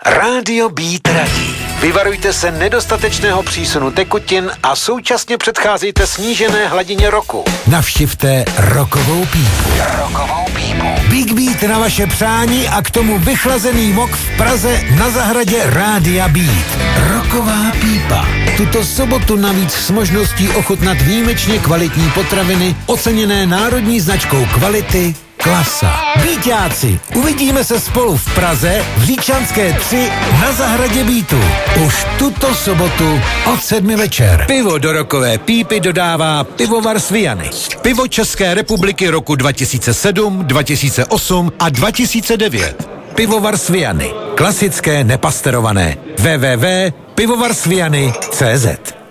Rádio Beat radí. Vyvarujte se nedostatečného přísunu tekutin a současně předcházejte snížené hladině roku. Navštivte Rockovou pípu. Big Beat na vaše přání a k tomu vychlazený mok v Praze na zahradě Rádia Beat. Rocková pípa. Tuto sobotu navíc s možností ochutnat výjimečně kvalitní potraviny oceněné národní značkou kvality Klasa. Víťáci, uvidíme se spolu v Praze v Líčanské 3 na zahradě Beatu. Už tuto sobotu od 7 večer. Pivo do rockové pípy dodává pivovar Sviany. Pivo České republiky roku 2007, 2008 a 2009. Pivovar Sviany. Klasické nepasterované. www.pivovarsviany.cz